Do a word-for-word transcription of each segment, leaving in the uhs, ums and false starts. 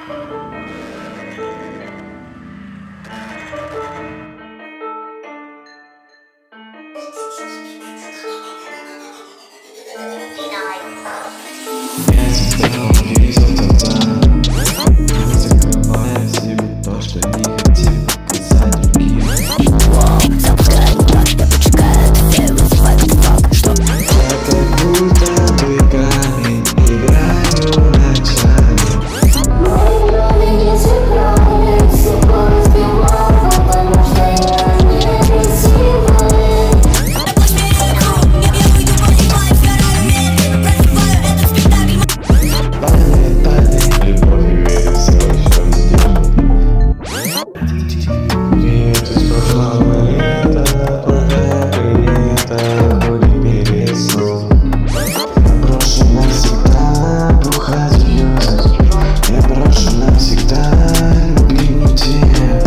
Я тебя увидел тогда, не закрывая в себе то, что не хотел показать другим. Запускай, так я почекаю, все вызывают факт, что Я как будто бы играю, играю ночами. мои брови не сыграли, всего разбивал, потому что я некрасивая. Падай, падай, любовью верю, все еще ждем. Привет из прошлого лета, плохая принята, ходим перед сном. Я брошу навсегда бухать звезд, я брошу навсегда любимую тебя.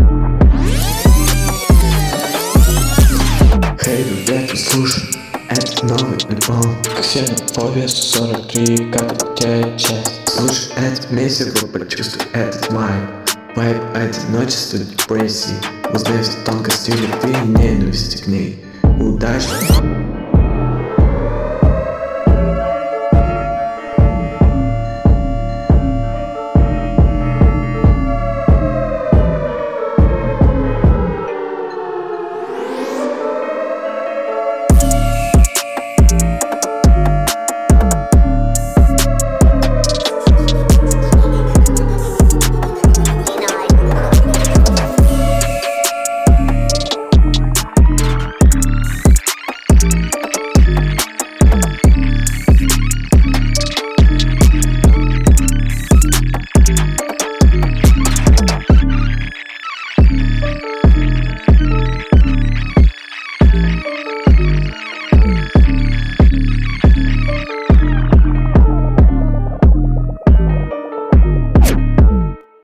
Хей, ребята, слушай, это новый альбом. Ксенофобия сорок три, как третья часть. Слушай этот месяц, почувствуй этот вайб. Вайб одиночества, депрессии. Узнай все тонкости любви и ненависти к ней. Удачи!